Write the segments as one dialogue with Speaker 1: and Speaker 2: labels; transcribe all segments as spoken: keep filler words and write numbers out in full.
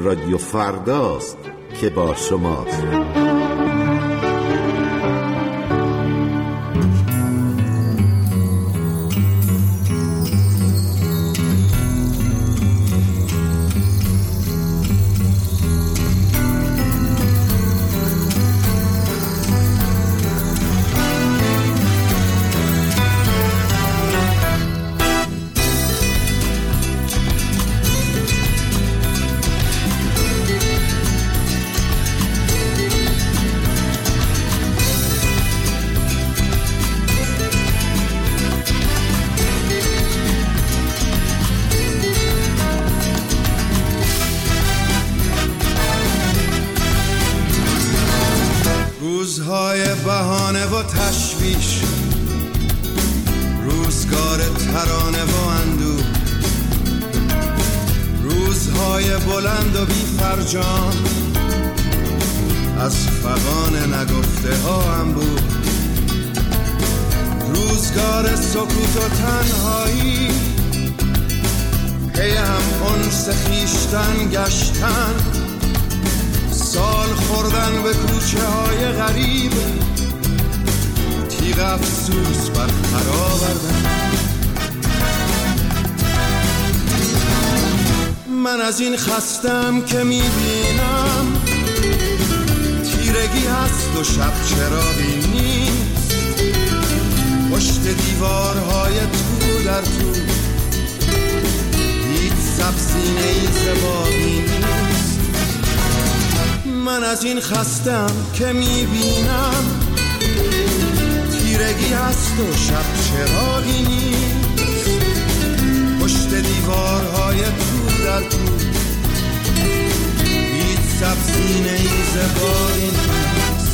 Speaker 1: رادیو فرداست که با شماست.
Speaker 2: روزهای بهانه و تشویش، روزگار ترانه و اندوه، روزهای بلند و بی فرجام، از فغان نگفته ها انبوه، روزگار سکوت و تنهایی، پی هم انس خویشتن گشتن، سال خوردن به کوچه های غریب، تیغ افسوس بر خر آوردن. من از این خستم که میبینم تیرگی هست و شب چراغی نیست، پشت دیوارهای تو در تو هیچ سبزینه ای زبانی نیست. من از این خستم که میبینم تیرگی هست و شب چراغی نیست، پشت دیوارهای تو در تو هیچ سبزینه ای زبانی نیست.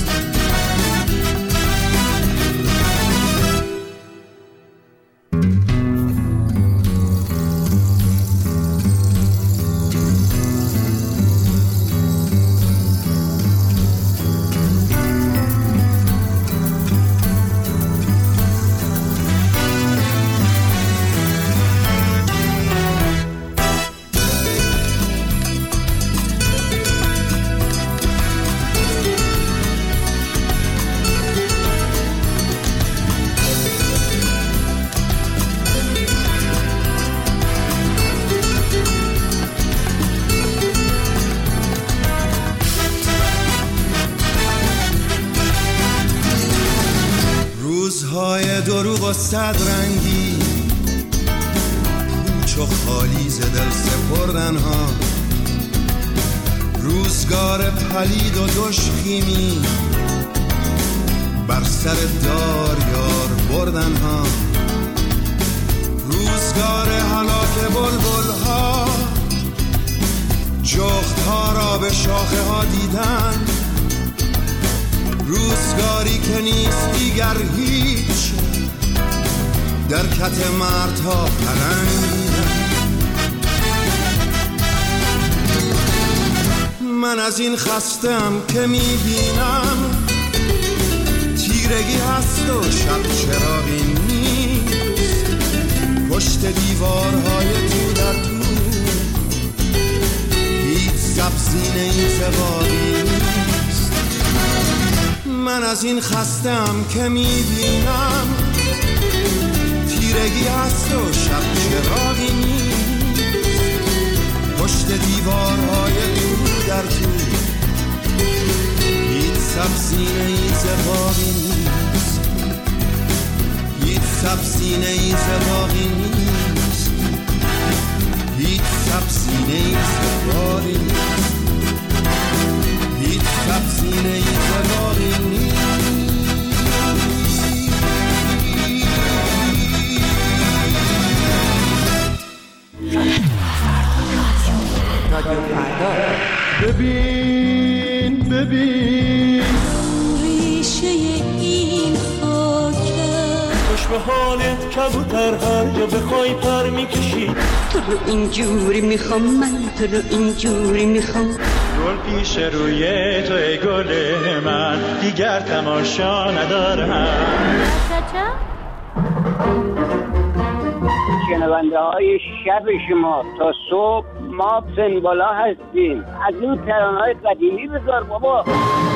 Speaker 2: روزهای دروغ و صد رنگی، کوچ و خالی ز دل سپردن ها، روزگار پلید و دشخیمی، بر سر دار یار بردن ها، روزگار هلاک بلبل ها، جغد ها را به شاخه ها دیدن، روزگاری که نیست دیگر هیچ، در کت مردها پلنگ. من از این خستم که میبینم تیرگی هست و شب چراغی نیست، پشت دیوارهای تو در تو هیچ سبزینه ای زبانی نیست. من از این خستم که میبینم تیرگی هست و شب چراغی نیست، پشت دیوارهای تو در تو هیچ سبزینه ای زبانی نیست، هیچ سبزینه ای زبانی نیست، هیچ سبزینه ای زبانی نیست، هیچ سبزینه ای زبانی نیست. ببین ببین
Speaker 3: ریشه این خاکه،
Speaker 4: خوش به حالت کبوتر هر جا بخوای پر میکشی،
Speaker 3: تو رو اینجوری میخوام، من تو رو اینجوری میخوام،
Speaker 4: گل پیش روی تو ای گل من، دیگر تماشا ندارم.
Speaker 5: شنونده های شب شما تا صبح ما سنگالا هستیم. از این ترانه‌های قدیمی بذار بابا.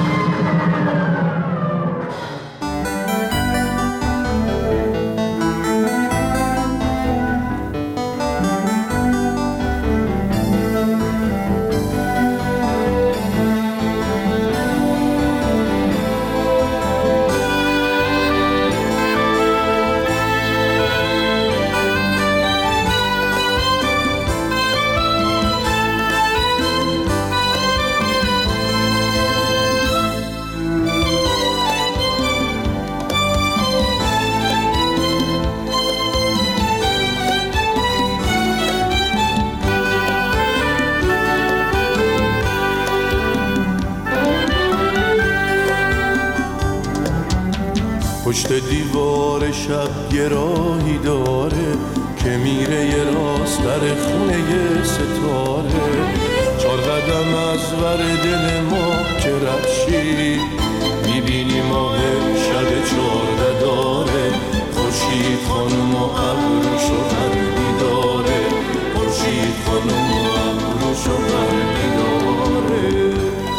Speaker 6: پشت دیوار شب یه راهی داره که میره یه راست در خونه یه ستاره. چار قدم از ور دل ما که رفشی میبینی ماه شب چارده داره. خورشید خانم و ابروشو برمی داره. خورشید خانم و ابروشو برمی داره.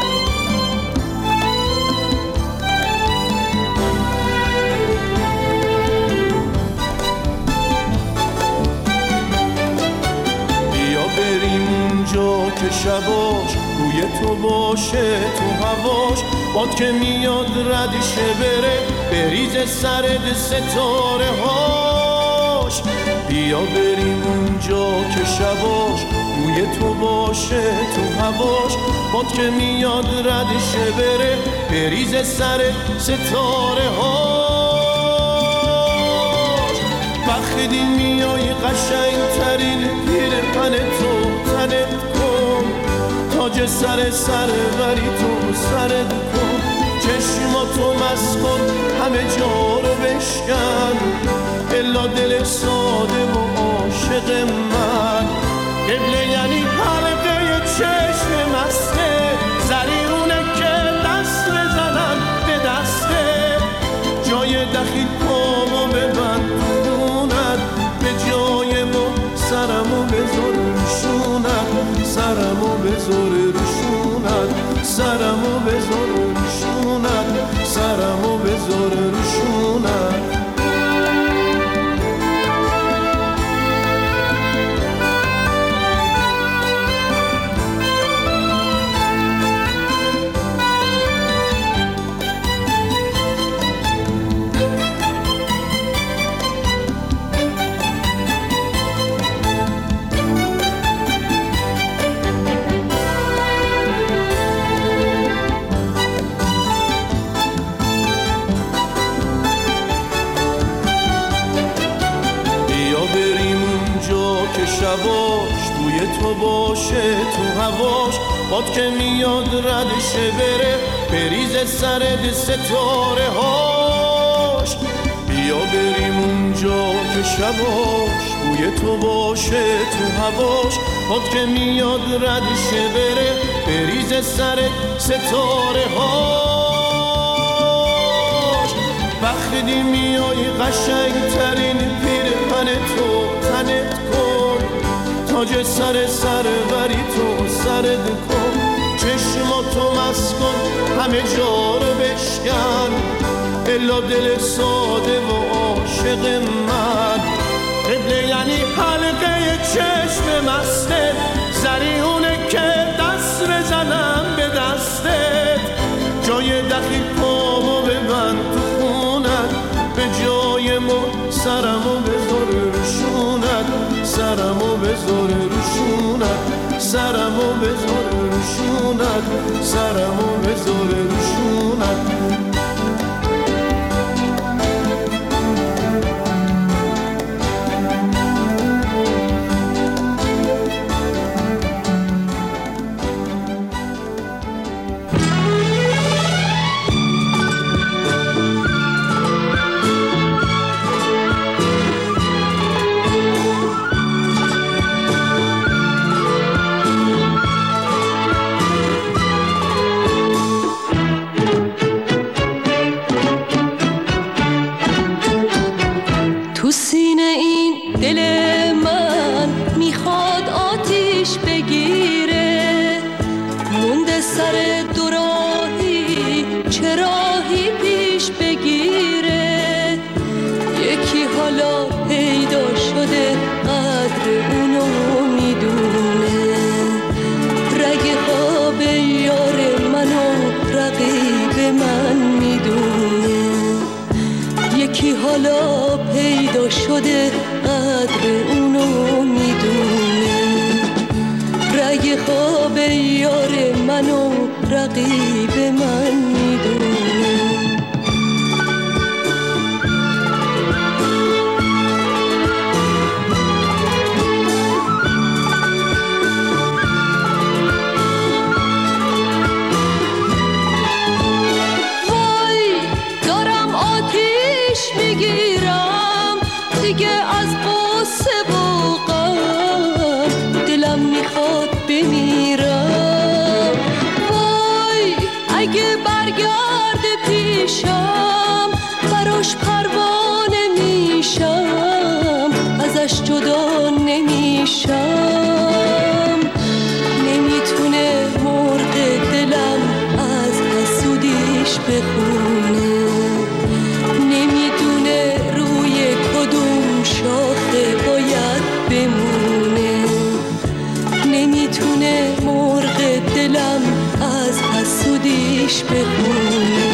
Speaker 6: که شباش روی تو باشه تو هواش باد که میاد ردشه بره بریز سرد ستاره هاش. بیا بریم اونجا که شباش روی تو باشه تو هواش باد که میاد ردشه بره بریز سرد ستاره هاش. وقتی میای قشنگ ترین پیرهن تو تنت کن. تاج سر سر بری تو سرت کن. چشماتو مست کن همه جا رو بشکن. الا دل ساده و عاشق من. قبله یعنی حلقه چشم مسته زریونه که دست بزنن به دسته. جای دخیل پامو ببند خونت به جای ما سرمو بذار روشونت. سرمو بذار روشونت. سرمو بذار روشونت. سرمو بذار روشونت. شباش توی تو باشه تو هواش باد که میاد ردشه بره بریز سرد ستاره هاش. بیا بریم اونجا که شباش توی تو باشه تو هواش باد که میاد ردشه بره بریز سرد ستاره هاش. وقتی میای قشنگ ترین پیرهن تو تنت کن. تاج سر سر بری تو سرت کن. چشماتو مست کن همه جا رو بشکن. الا دل ساده و عاشق من. قبله یعنی حلقه چشم مسته زریونه که دست بزنم به دستت. جای دخیل پامو ببند تو خونت به جای ما سرمو بذار روشونت. سرمو بذار روشونت. سرمو بذار روشونت. سرمو بذار روشونت.
Speaker 7: حالا پیدا شده قدر اونو میدونه، رگ خواب یار منو رقیب من میدونه. جدا نمیشم، نمیتونه مرغ دلم از حسودیش بخونه، نمیدونه روی کدوم شاخه باید بمونه، نمیتونه مرغ دلم از حسودیش بخونه،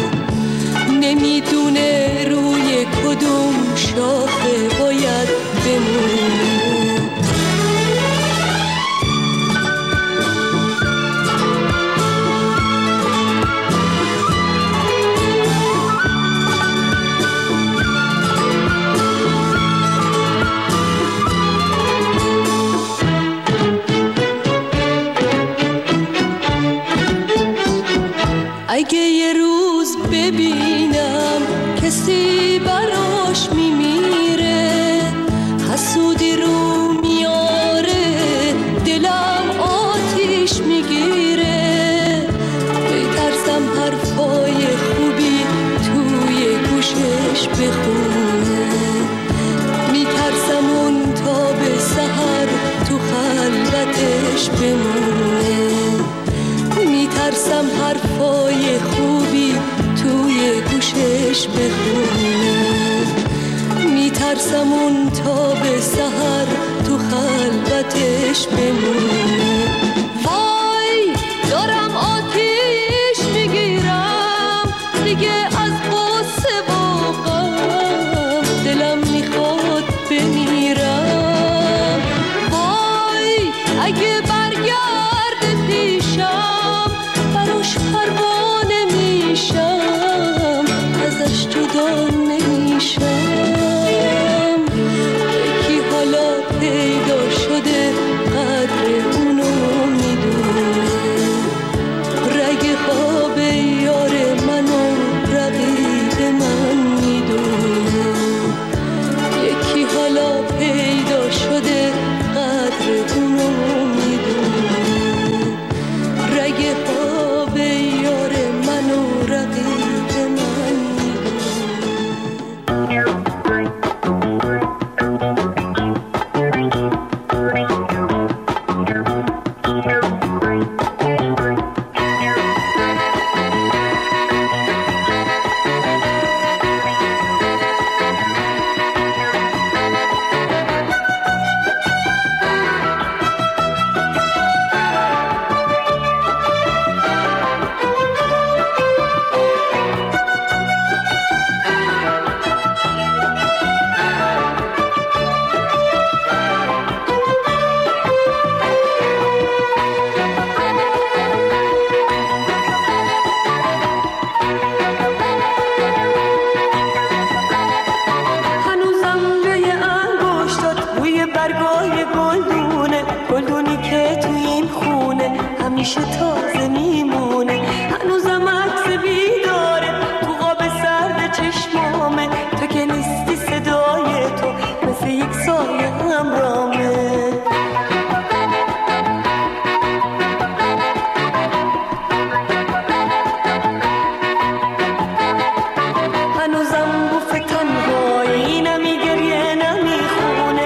Speaker 7: نمیدونه روی کدوم شاخه باید بمونه. اگه یه روز ببینم کسی براش میمیره، حسودی رو میاره، دلم آتیش میگیره، میترسم حرفای خوبی توی گوشش بخونه، میترسم اون تا به سحر تو خلوتش بمونه، میترسم حرفای خوبی توی گوشش بخونه، میترسم اون تا به سحر تو خلوتش بمونه. وای دارم آتیش میگیرم دیگه از غصه و غم، دلم میخواد بمیرم. وای اگه برگرد پیشم براش پروانه میشم، ازش جدا نمیشم. یکی حالا پیدا شده قدر اونو میدونه، رگ خواب یار منو رقیب من میدونه، یکی حالا پیدا شده قدر اونو میدونه، رگ خواب یار منو رقیب من میدونه.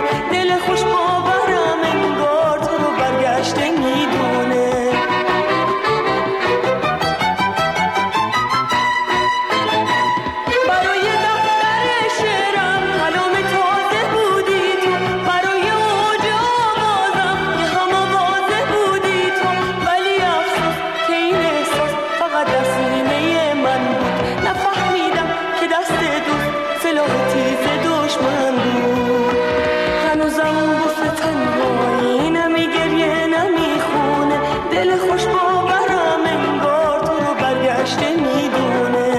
Speaker 8: میدونه
Speaker 7: تنهایی، نمی گریه نمی خونه، دل خوش باورم انگار تو رو برگشته میدونه.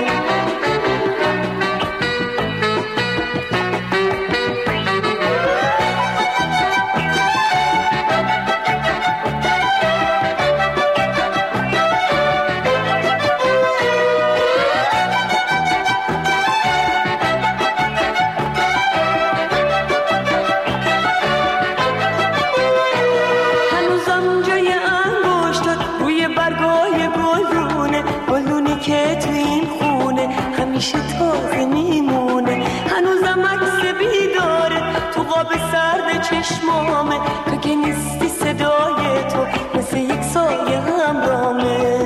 Speaker 7: همیشه تازه میمونه، هنوزم عکس بیداره تو قاب سرد چشمامه، تو که نیستی صدای تو مثل یک سایه همرامه.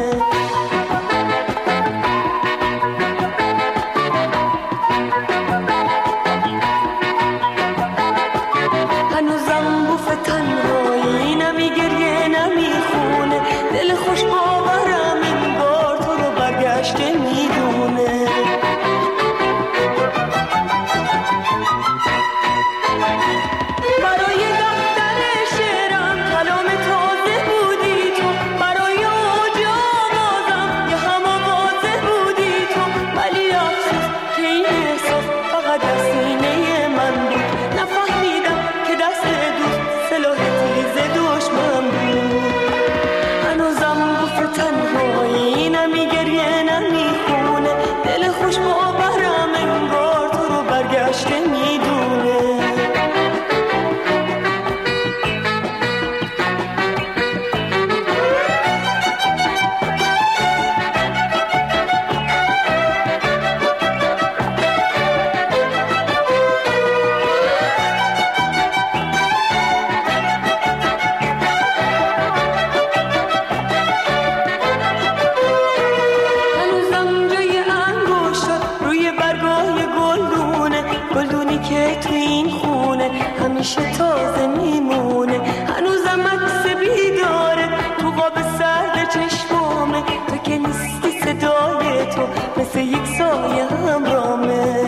Speaker 7: هنوزم بوف تنهایی، نمی گریه نمی خونه، دل خوش باورم انگار تو رو برگشته میدونه. برای دفتر شعرم کلام تازه بودی تو، برای اوج آوازم یه هم آوازه بودی تو، ولی افسوس که این احساس فقط در سینه من بود، نفهمیدم که دست دوست سلاح تیز دشمن بود. هنوزم گفت تنهایی، نمی گریه نمی خونه، دل خوش باورم انگار تو رو برگشته میدونه. هنوزم جای انگشتات روی برگای گلدونه، گلدونی که تو این خونه همیشه تازه میمونه. هنوزم عکس بیداره تو قاب سرد چشمامه، تو که نیستی صدای تو مثل یک سایه همرامه.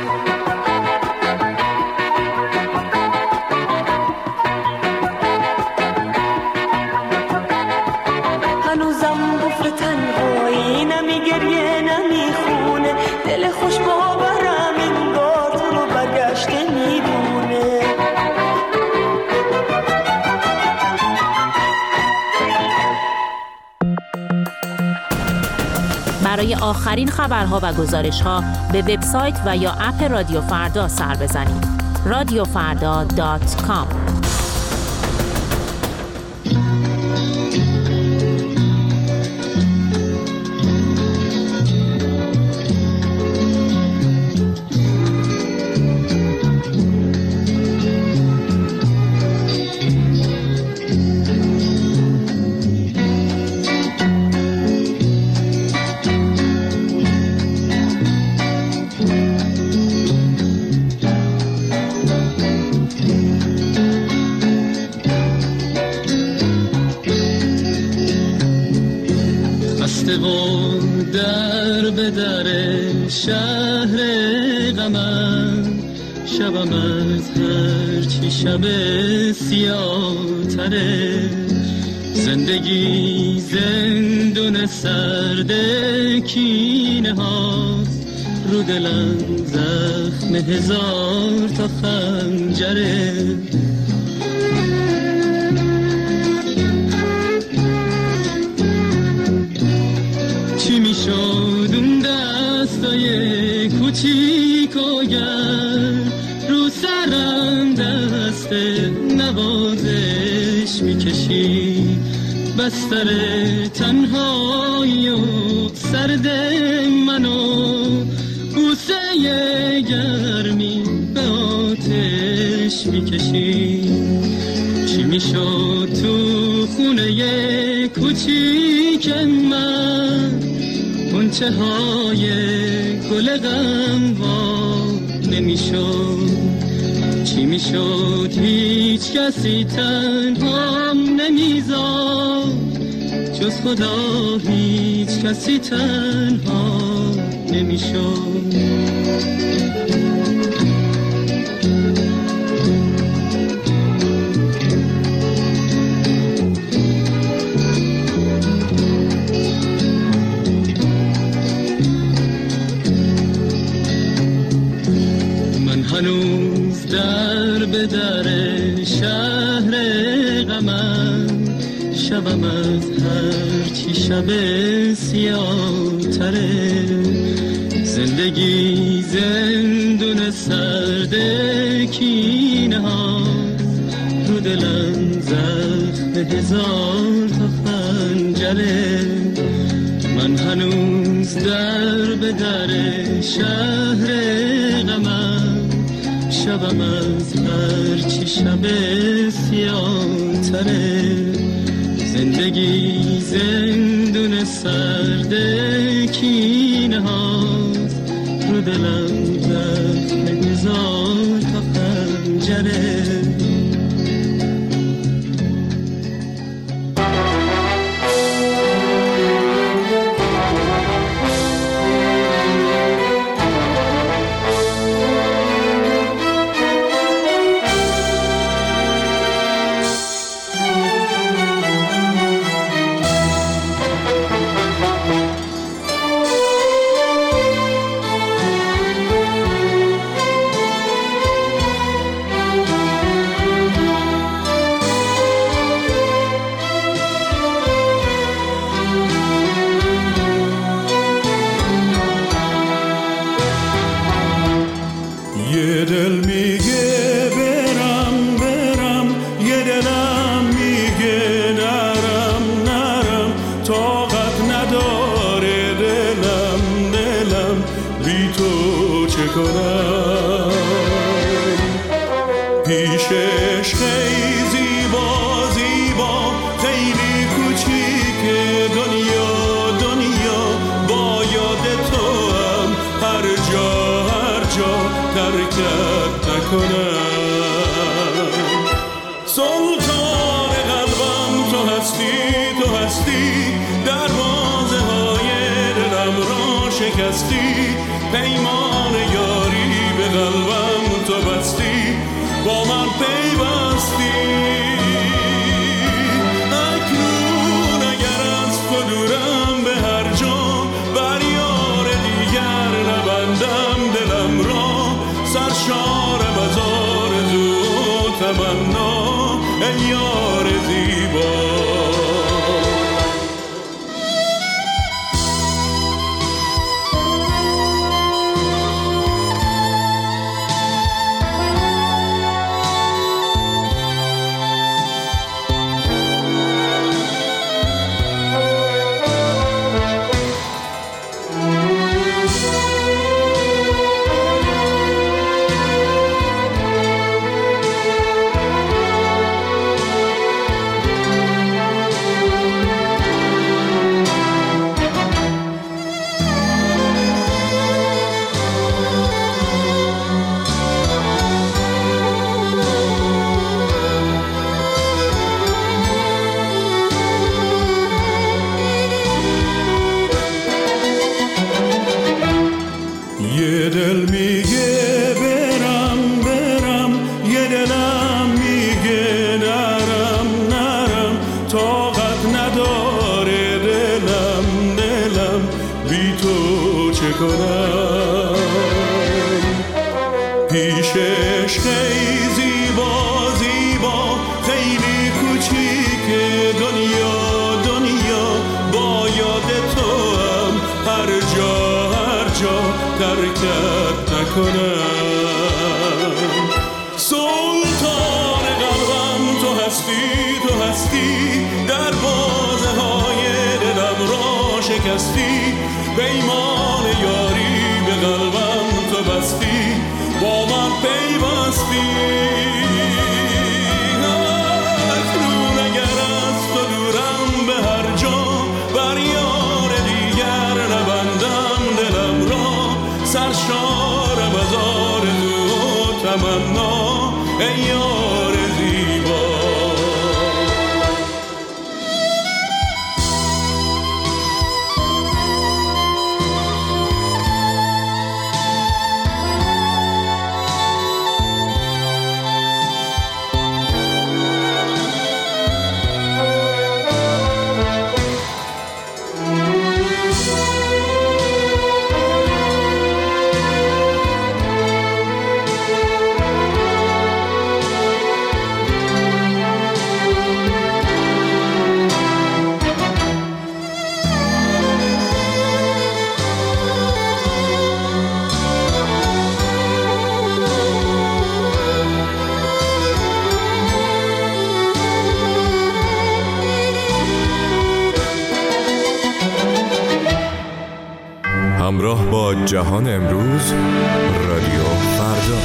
Speaker 7: هنوزم بوف تنهایی، نمی گریه نمی خونه، دل خوش باورم انگار تو رو برگشته میدونه.
Speaker 8: برای آخرین خبرها و گزارش‌ها به وبسایت و یا اپ رادیو فردا سر بزنید. رادیو فردا دات کام.
Speaker 9: در به در شهر غمم، شبم از هر چی شب سیاه تره، زندگی زندون سرد کینه هاست، رو دلم زخم هزار تا خنجره. چی می شد اون دستای کوچیک و گرم، رو سرم دست نوازش می کشی، بستر تنهایی و سرد منو، بوسه گرمی به آتش می کشی. چی می شد تو خونه کوچیک من، غنچه های گل غم وا نمی شد. چی می شد هیچ کسی تنهام نمی زاد، جز خدا هیچ کسی تنها نمی شد. غمم شبم از هر چی شب سیاه تره زندگی زندون سرد کینه ها رو دلم زخم هزار تا خنجره من هنوز در به در شهر غمم شبم از هر چی شب سیاه تره زندگی زندون سرد کینه هاست رو دلم زخم هزار تا خنجره
Speaker 6: سلطان قلبم تو هستی تو هستی دروازه های دلم را شکستی پیمان یاری به قلبم تو بستی با من پیوستی اکنون اگر از تو دورم به هر جا بر یار دیگر نبندم دلم را سرشارم از آرزو و تمنا ای یار زیبا پیشش خیلی زیبا زیبا خیلی کوچیک دنیا دنیا با یاد تو هم هر جا هر جا ترکت نکنم سلطان قلبم تو هستی تو هستی دروازه های دلم را شکستی پیمان یاری به قلبم تو بستی با من پیوستی اکنون اگر از تو دورم به هر جا بر یار دیگر نبندم دلم را سرشارم از آرزو و تمنا ای یار زیبا
Speaker 10: همراه با جهان امروز، رادیو فردا.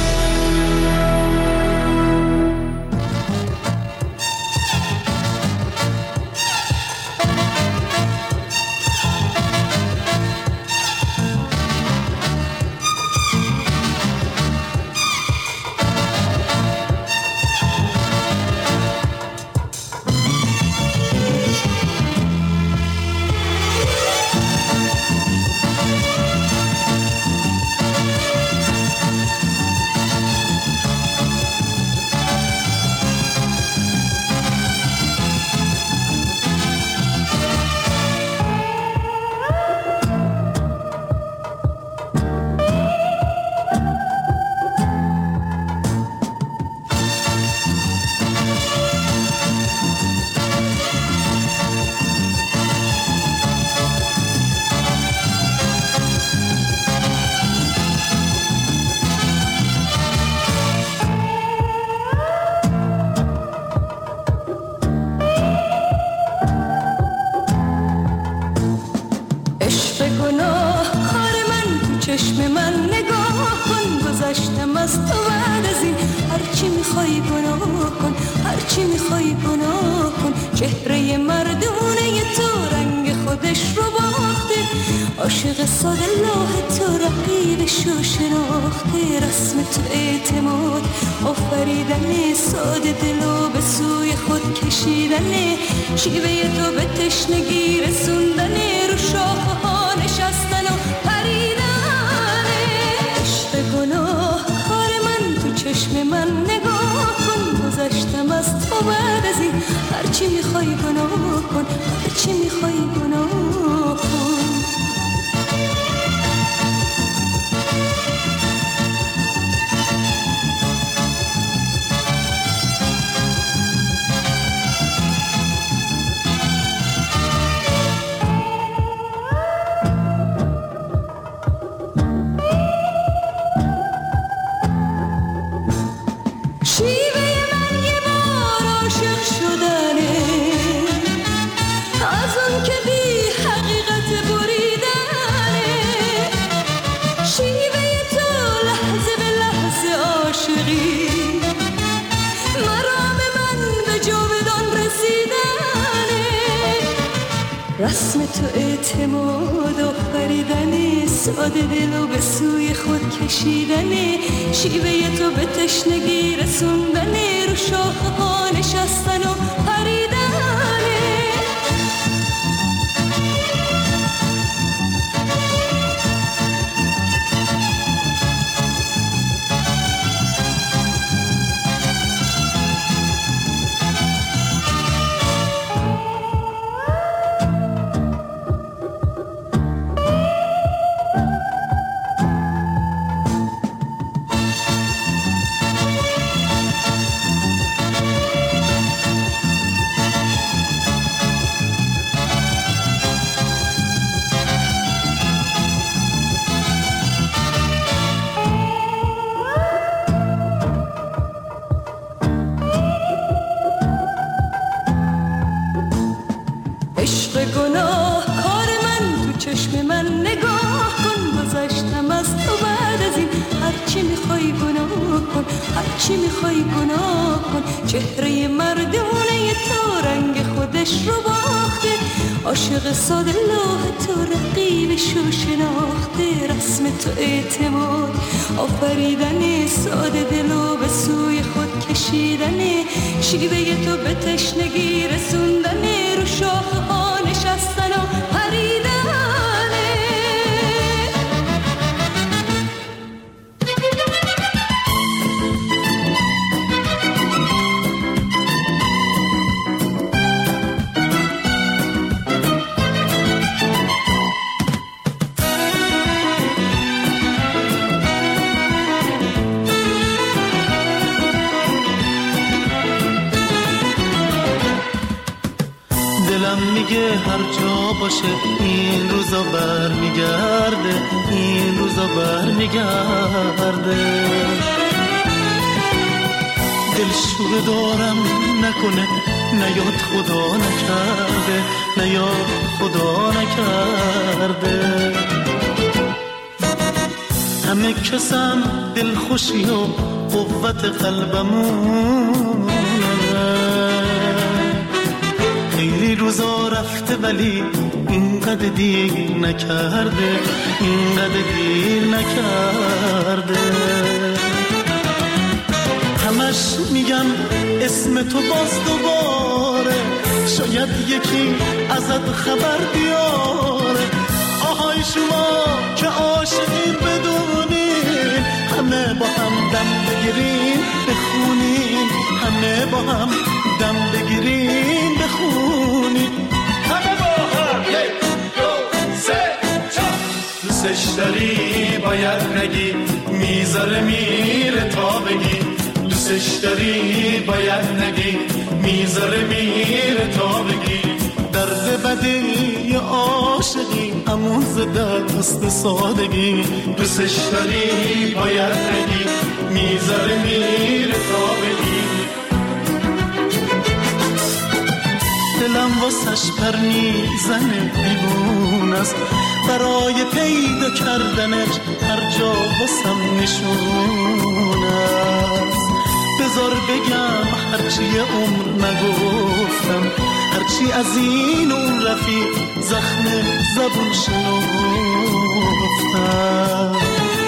Speaker 7: چشم من نگاه کن، گذشتم از تو بعد از این. هرچی میخوای گناه کن، هرچی میخوای گناه کن. چهره مردونه تو رنگ خودش رو باخته، عاشق ساده لاه تو رقیبشو شناخته. رسم تو اعتماد آفریدن، ساده دلو به سوی خود کشیدن. شیوه تو به تشنگی رسوندن، رو شاخه ها نشستن و پریدن. گناه کار من تو چشم من نگاه کن، گذشتم از تو بعد از این. هرچی میخوای گناه کن، هرچی میخوای گناه کن. رسم تو اعتماد آفریدن، ساده دلو به سوی خود کشیدن. شیوه تو به تشنگی رسوندن، رو شاخه ها نشستن و پریدن. گناه کار من تو چشم من نگاه کن، گذشتم از تو بعد از این. هرچی میخوای گناه کن، هرچی میخوای گناه کن. چهره مردونه تو رنگ خودش رو باخته، عاشق ساده لاه تو رقیبشو شناخته. رسم تو اعتماد آفریدن، ساده دلو به سوی خود کشیدن. شیوه تو به تشنگی رسوندن، رو شاخه ها نشستن و پریدن.
Speaker 9: میگه هر جا باشه این روزا بر میگرده، این روزا بر میگرده. دلشوره دارم نکنه، نیاد خدا نکرده، نیاد خدا نکرده. همه کسم دلخوشی و قوت قلبمونه. خیلی روزا رفته ولی اینقدر دیر نکرده، اینقدر دیر نکرده. همش میگم اسم تو باز دوباره، شاید یکی ازت خبر بیاره. آهای شما که عاشقین بدونین، همه با هم دم بگیرین بخونین، همه با هم دم بگیرین بخونین.
Speaker 6: همه با هم یک دو سه چهار. دوستش داری باید نگی، میذاره میره تا بگی. دوستش داری باید نگی، میذاره میره تا بگی.
Speaker 9: درد بدی عاشقی امون ز دست سادگی.
Speaker 6: دوستش داری باید نگی، میذاره میره تا بگی.
Speaker 9: دلم واسش پر میزنه دیوون است، برای پیدا کردنش هر جا واسم نشون است. بذار بگم هرچی عمر نگفتم، هرچی از این اون رفیق زخم زبون شنفتم.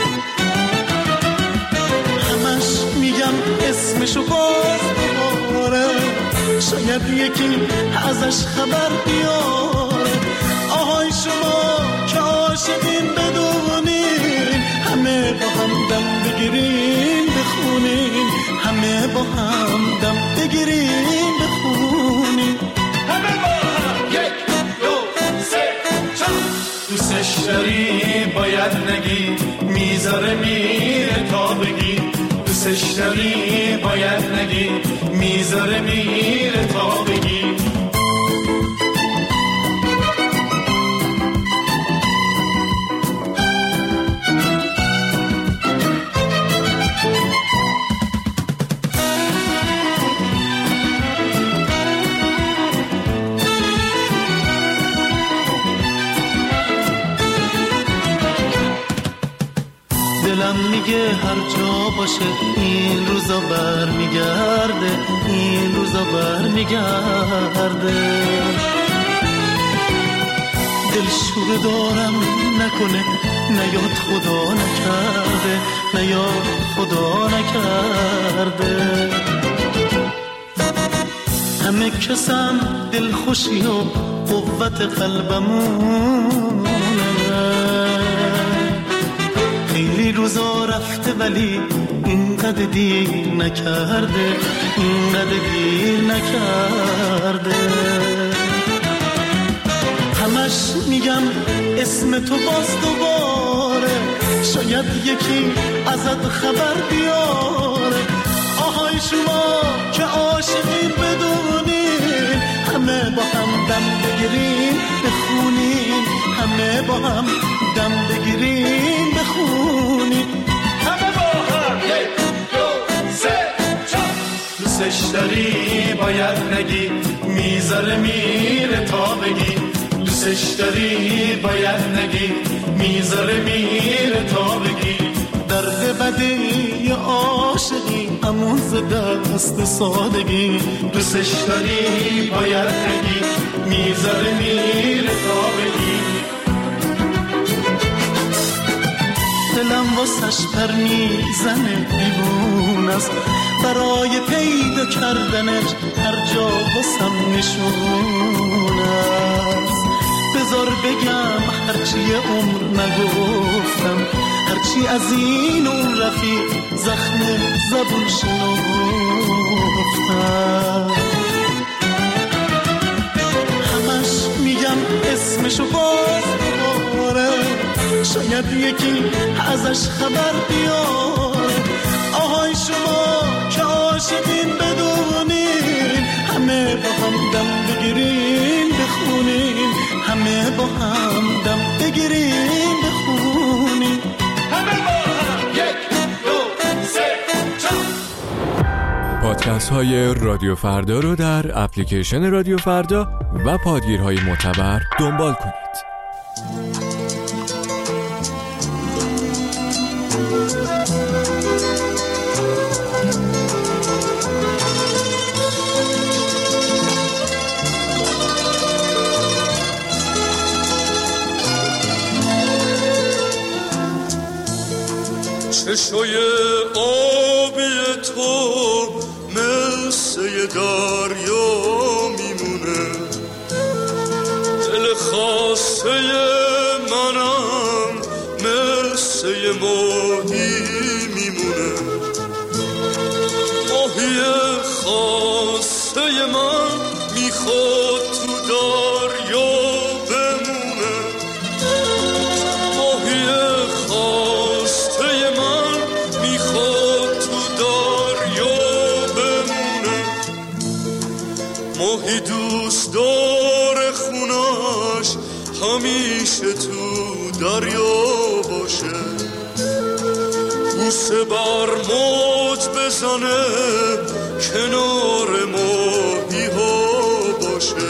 Speaker 9: همش میگم اسمشو باز دوباره، شاید یکی ازش خبر بیاره. آهای شما که عاشقین بدونین، همه با هم دم بگیرین بخونین، همه با هم دم بگیرین بخونین.
Speaker 6: همه با هم یک دو سه چهار. دوستش داری باید نگی، میذاره میره تا بگی. دوستش داری باید نگی، میذاره میره تا بگی.
Speaker 9: دلم میگه هر جا باشه این روزا بر میگرده، این روزا بر میگرده. دلشوره دارم نکنه نیاد خدا نکرده، نیاد خدا نکرده. همه کسم دلخوشی و قوت قلبمونه. خیلی روزا رفته ولی اینقدر دیر نکرده، اینقدر دیر نکرده. همش میگم اسم تو باز دوباره، شاید یکی ازت خبر بیاره. آهای شما که عاشقین بدونین، همه با هم دم بگیرین بخونین، همه با هم دم بگیرین بخونین.
Speaker 6: همه با هم یک دو سه چهار. دوستش داری باید نگی، میذاره میره تا بگی. دوستش داری باید نگی، میذاره میره تا بگی.
Speaker 9: درد بدی عاشقی امون ز دست سادگی.
Speaker 6: دوستش داری باید نگی، میذاره میره تا بگی.
Speaker 9: دلم واسش پر میزنه دیوون است، برای پیدا کردنش هر جا واسم نشون است. بذار بگم هرچی عمر نگفتم، هرچی از این اون رفیق زخم زبون شنفتم. همش میگم اسمشو باز دوباره، شاید یکی ازش خبر بیاره. آهای شما که عاشقین بدونین، همه با هم دم بگیرین بخونین، همه با هم دم بگیرین بخونین.
Speaker 6: همه با هم یک دو سه چهار.
Speaker 10: پادکست های رادیو فردا رو در اپلیکیشن رادیو فردا و پادگیرهای معتبر دنبال کنید.
Speaker 6: چشای آبی تو مثل دریا میمونه، دل خاسته منم مثل ماهی میمونه، ماهی خاسته من میخواد تو دریا بمونه، ماهی خاسته من میخواد تو دریا بمونه، ماهی دوست داره خونش همیشه تو دریا باشه، بوسه بر موج بزنه کنار ماهی ها باشه،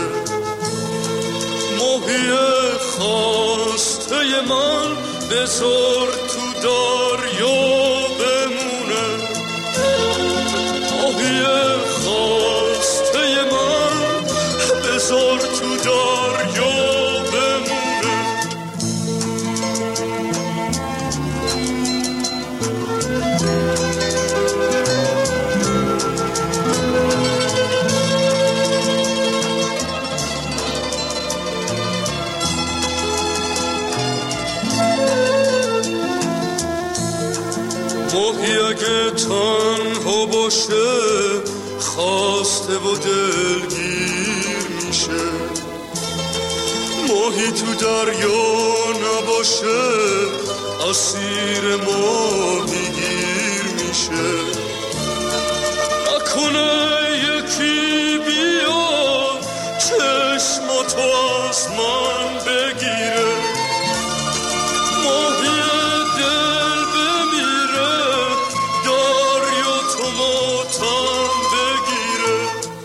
Speaker 6: ماهی خواسته من بذار تو دریا بمونه، ماهی خواسته من بذار تو دریا بمونه. ماهی اگه تنها باشه خواسته و دلگیر میشه، ماهی تو دریا نباشه اسیر ماهی گیر میشه، نکنه یکی بیاد چشماتو از من بگیره، ماهی دل بمیره دریا تو ماتم بگیره،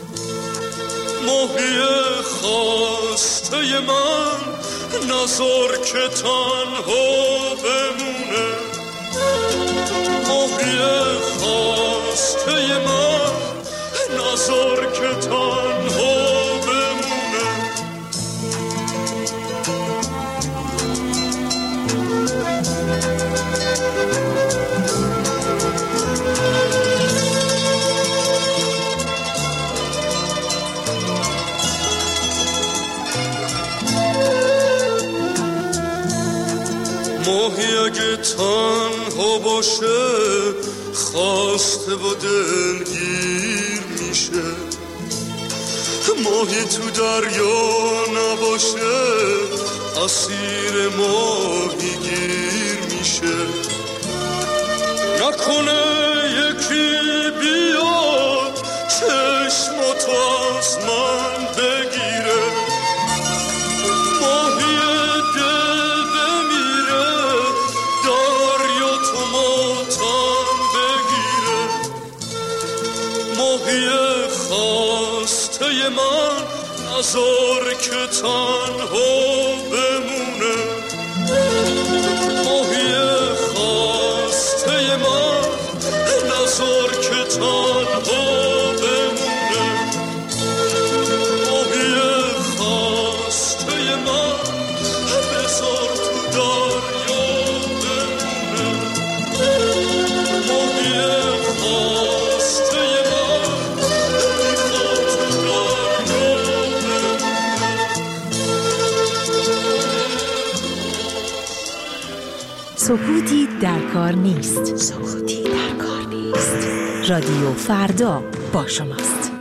Speaker 6: ماهی خواسته من نذار که تنها بمونه، ماهی خواسته من نذار که تنها بمونه. ماهی اگه تنها باشه خواسته و دلگیر میشه، ماهی تو دریا نباشه اسیر ماهی گیر میشه، نکنه یکی بیاد چشماتو از من بگیره، ماهی دل بمیره دریا تو ماتم بگیره، ماهی خواسته من نذار که تنها بمونه، ماهی خواسته من نذار که تنها بمونه، ماهی خواسته من بذار تو دریا بمونه، ماهی خواسته من میخواد تو دریا بمونه.
Speaker 8: سکوتی در کار نیست، سکوتی در کار نیست. رادیو فردا با شماست.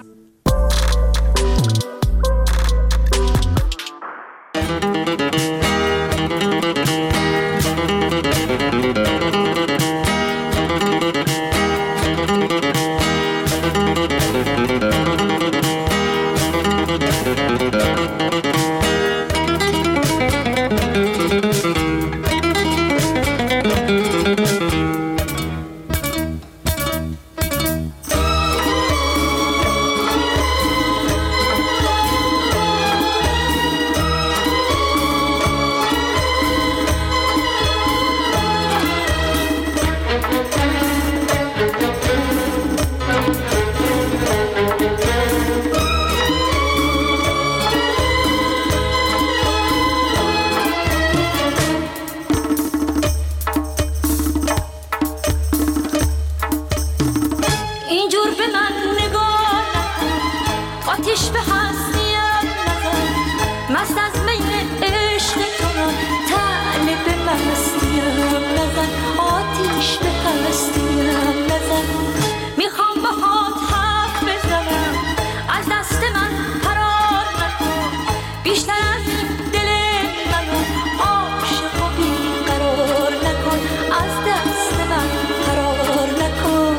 Speaker 7: آتیش به هستیم نزن مست از می عشق تو طالب مستیم نزن آتیش به هستیم نزن میخوام باهات حرف بزنم از دست من فرار نکن بیشتر از این دل منو عاشق و بیقرار نکن از دست من فرار نکن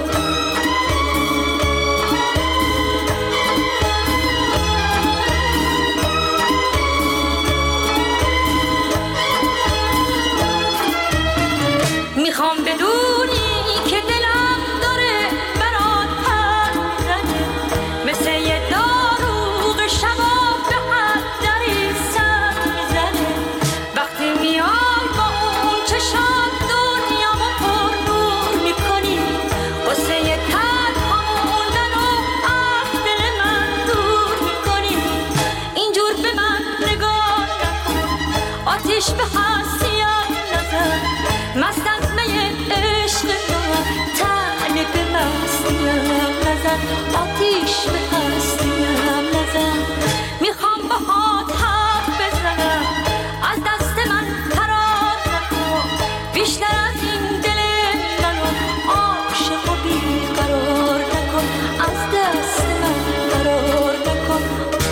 Speaker 7: میخوام بدونی که دلم داره برات پر میزنه مثل یه داروغ شباب به حد دری سر میزنه وقتی میای با اون چشات دنیامو پر نور میکنی واسه یه تنها موندن و از دل من دور میکنی اینجور به من نگاه نکن آتیش به هستیم نزن مست از می عشق تو طالب مستیم نزن آتیش به هستیم نزن میخوام باهات حرف بزنم از دست من فرار نکن بیشتر از این دل منو عاشق و بیقرار نکن از دست من فرار نکن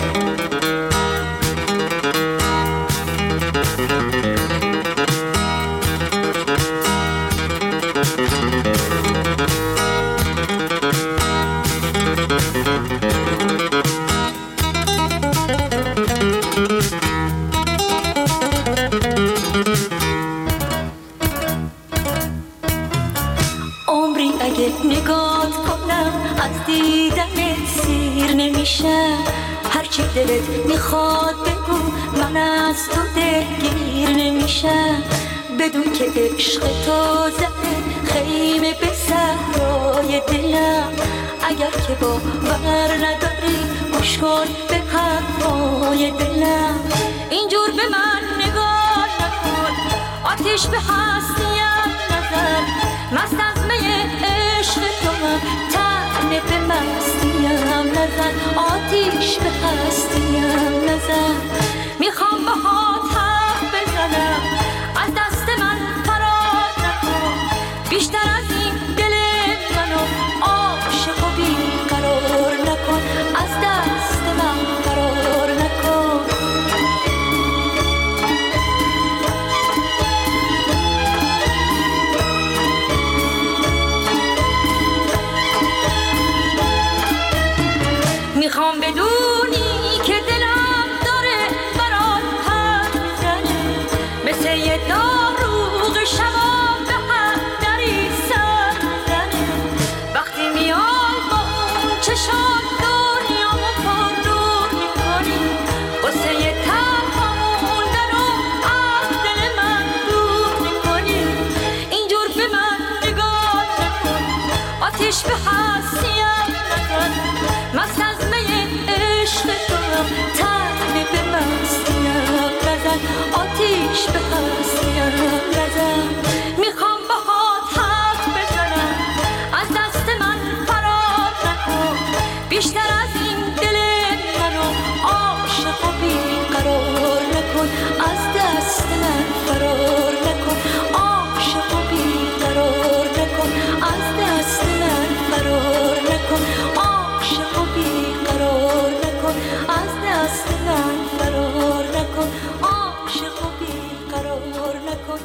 Speaker 7: عمری اگه نگات کنم از دیدنت سیر نمیشم هرچی دلت میخواد بگو من از تو دلگیر نمیشم بدون که عشق تو زده خیمه به صحرای دلم اگر که باور نداری گوش کن به حرفای دلم اینجور به من نگاه نکن آتیش به هستیم نزن مست از می عشق تو طالب مستیم نزن آتیش به هستیم نزن میخوام باهات حرف بزنم از دست من فرار نکن بیشتر از این دل منو عاشق و بیقرار نکن از دست من فرار نکن میخوام بدونی که دلم داره برات پر میزنه مثل یه داروغ شباب به حد دری سر میزنه وقتی میای با اون چشات دنیامو پر نور میکنی واسه یه تنها موندن و از دل من دور میکنی اینجور به من نگاه نکن آتیش به هستیم نزن مست از می عشق تو طالب مستیم نزن آتیش به هستیم نزن میخوام باهات حرف بزنم از دست من فرار نکن بیشتر از این دل منو عاشق و بیقرار نکن از دست من فرار نکن عاشق و بیقرار نکن از دست من فرار نکن عاشق و بیقرار نکن از دست من فرار نکن عاشق و بیقرار نکن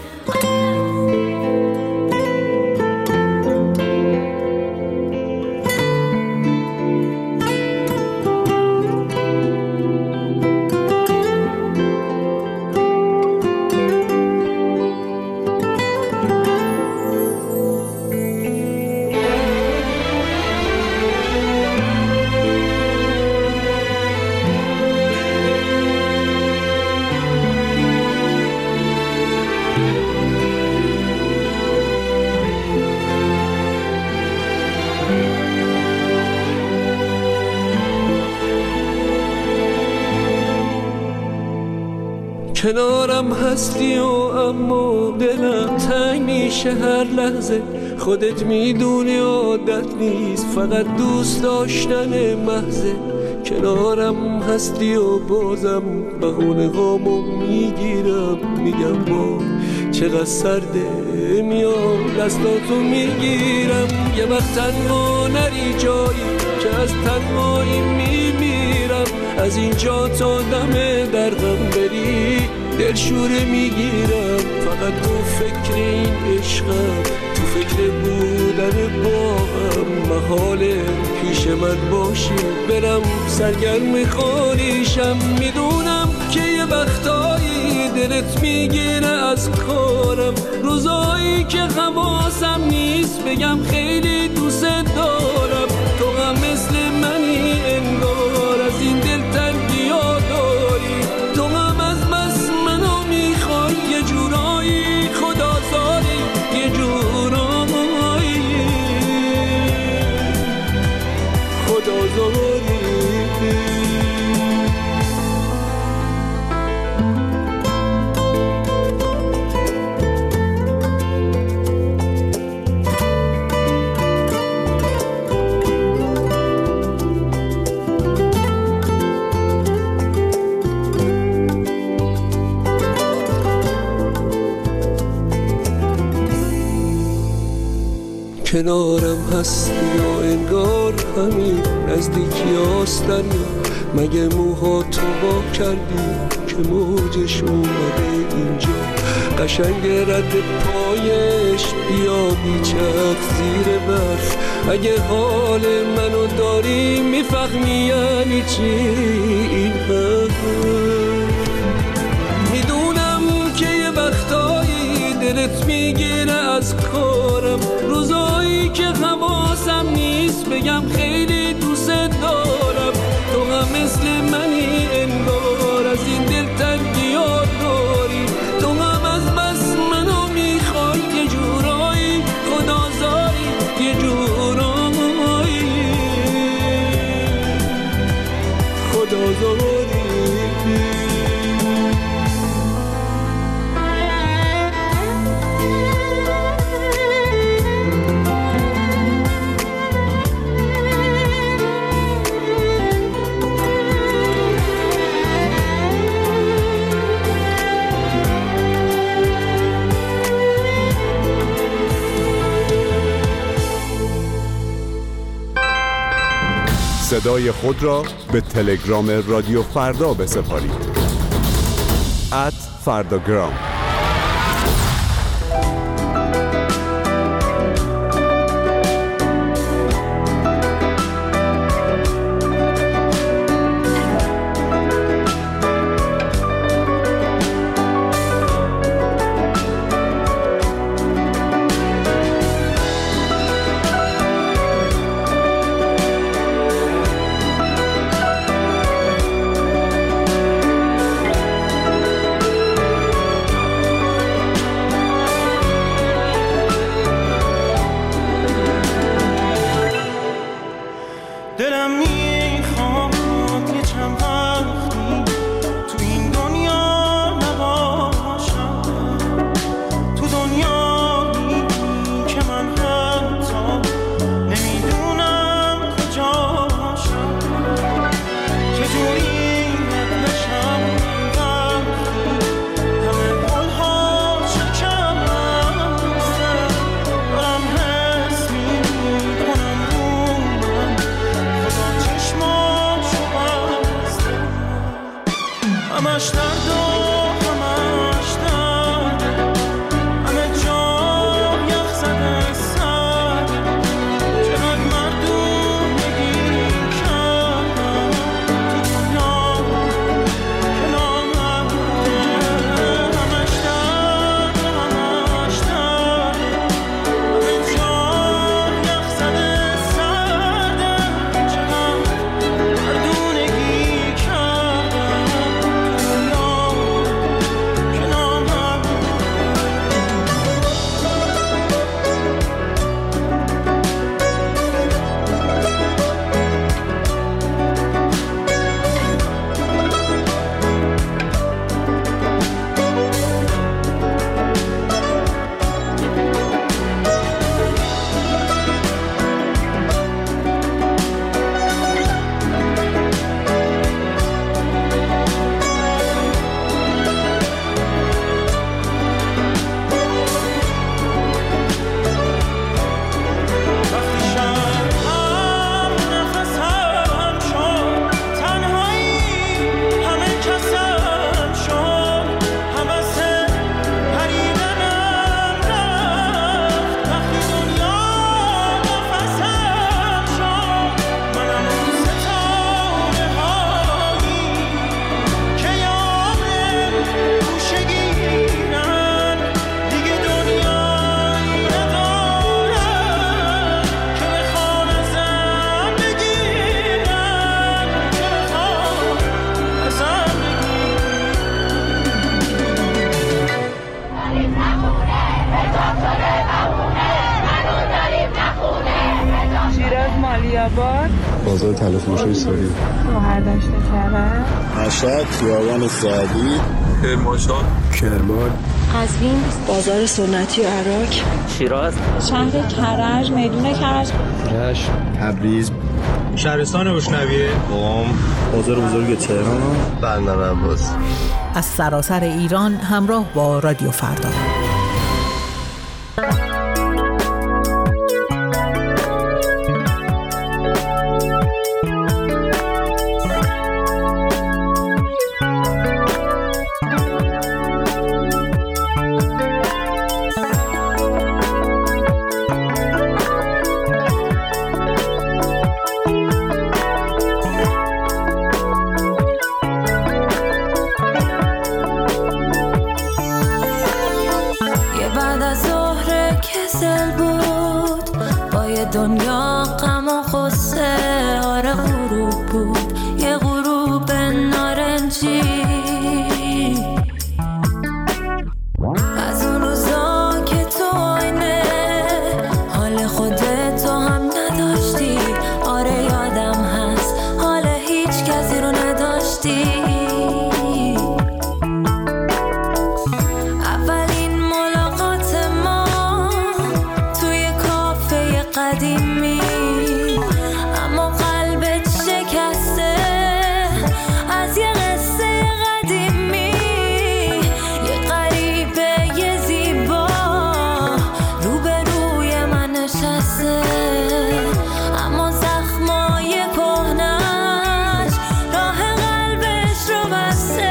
Speaker 11: کنارم هستی و اما دلم تنگ میشه هر لحظه. خودت میدونی عادت نیست، فقط دوست داشتن محضه. کنارم هستی و بازم بهونه هامو میگیرم، میگم با چقدر سرده، میام دستاتو میگیرم. یه وقت تنها نری جایی که از تنهایی میمیرم، از اینجا تا دم درغم بری دلشوره میگیرم. فقط تو فکر این عشقم، تو فکر بودن با هم، محاله پیش من باشی برم سرگرم خالیشم. میدونم که یه وقتایی دلت میگیره از کارم، روزایی که حواسم نیست بگم خیلی دوست دارم. تو هم مثل منی انگار، از این دل تنگی ها داری، تو هم از بس منو میخوای یه جورایی خدازاری، یه جورایی خدازاری. کنارم هستی و انگار همین نزدیکی آستن، مگه موها تو با کردی که موجش اومده اینجا، قشنگ رد پایش بیا بیچک زیر برف. اگه حال منو داری میفهمی یعنی چی این حرف. میدونم که یه وقتایی دلت میگیره از کارم، روزایی که حواسم نیست بگم خیلی دوست دارم. تو هم مثل منی انگار، از این دل تنگی ها داری، تو هم از بس منو میخوای یه جورایی خدازاری، یه جورایی خدازاری.
Speaker 12: صدای خود را به تلگرام رادیو فردا بسپارید. ات فرداگرام.
Speaker 13: بازار تلافروشی ساری،
Speaker 14: گوهر داشته کرد،
Speaker 13: مشهد، خیابان سعدی، کرمانشاه، کرمان،
Speaker 14: قزوین، بازار سنتی و عراق،
Speaker 15: شیراز،
Speaker 14: شهر کرج، میدون کرج،
Speaker 13: رشت، تبریز،
Speaker 16: شهرستان بوشنویه،
Speaker 13: قم، بازار بزرگ تهران، بندر عباس.
Speaker 17: از سراسر ایران همراه با رادیو فردا.
Speaker 7: دنیا غم و غصه آره غروب بود، یه غروب نارنجی از اون روزا که تو آینه حال خودت تو هم نداشتی. آره یادم هست حال هیچ کسی رو نداشتی. اولین ملاقات ما توی کافه قدیمی، اما قلبت شکسته از یه قصه قدیمی. یه غریبه یه زیبا روبروی من نشسته، اما زخمای کهنش راه قلبش رو بسته.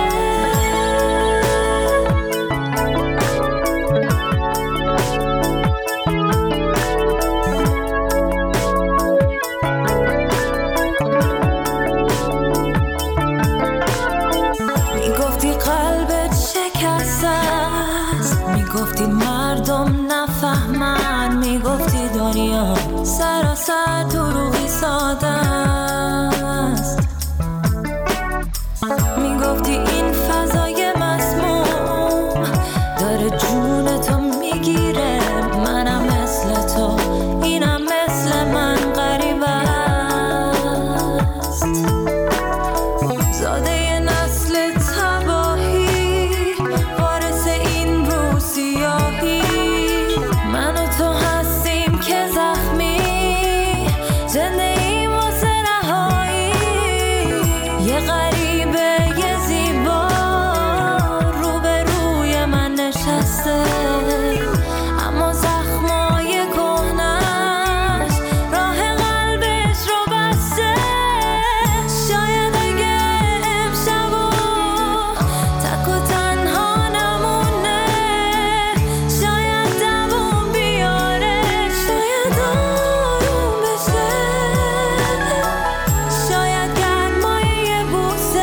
Speaker 7: میگفتی قلبت شکسته است، میگفتی مردم نفهمن، میگفتی دنیا سراسر دروغی ساده است، میگفتی این فضای مسموم داره جون تو میگیره. منم مثل تو، اینم مثل من غریب است. زاده نسل تباهی، وارث این رو سیاهی. من و تو هستیم که زخمی، زنده ایم واسه رهایی. یه غریبه یه زیبا روبروی من نشسته، اما زخمای کهنش راه قلبش رو بسته. شاید اگه امشب تک و تنها نمونه، شاید دووم بیاره، شاید آروم بشه، شاید گرمای یه بوسه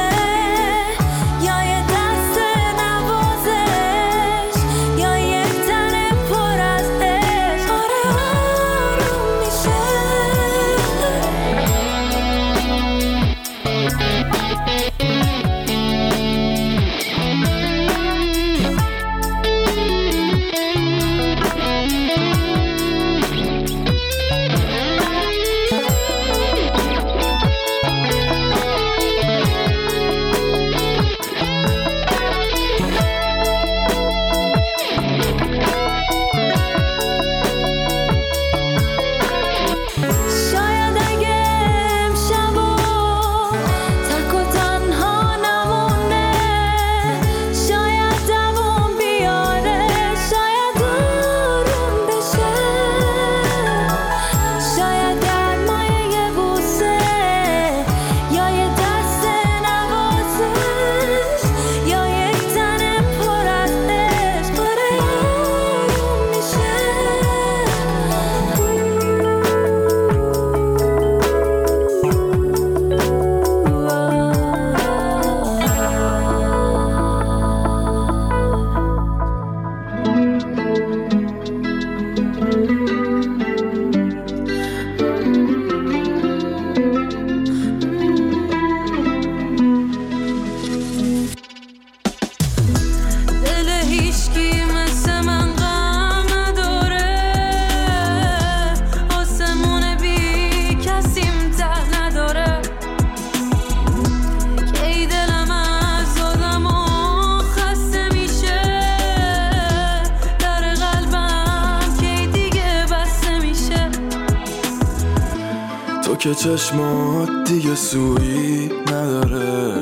Speaker 15: که چشمات دیگه سویی نداره،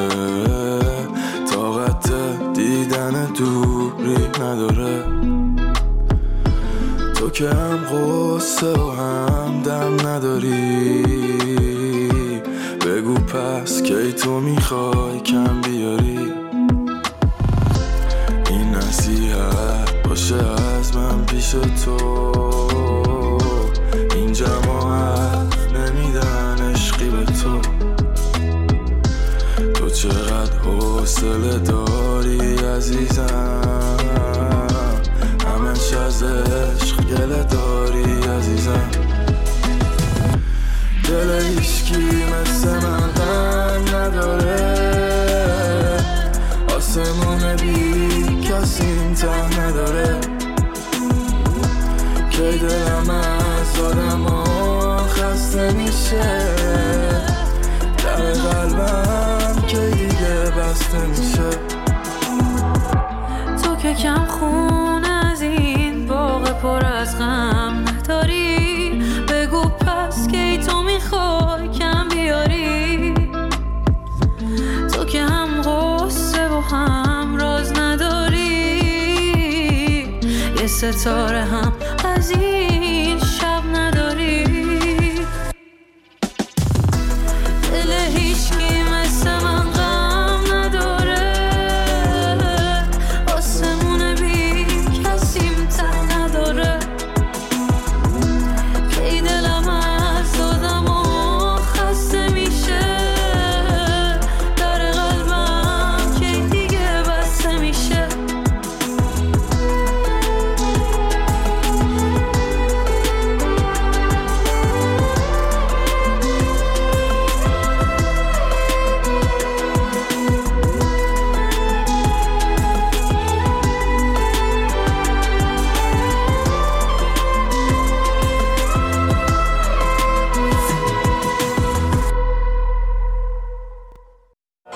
Speaker 15: طاقت دیدن دوری نداره. تو که هم قصه و هم دم نداری، بگو پس کی تو میخوای کم بیاری. این نصیحت باشه از من پیش تو، این جماعت نمیدن عشقی به تو. تو چقدر حوصله داری عزیزم، همش از عشق گله داری عزیزم. دل هیچکی مثل من غم نداره، آسمون بی کسی ته نداره. کی دلم از آدم ها خسته میشه، در قلبم کی دیگه بسته میشه.
Speaker 7: تو که کم خون از این باغ پر از غم نداری، بگو پس کی تو میخوای کم بیاری. تو که هم غصه و هم راز نداری، یه ستاره هم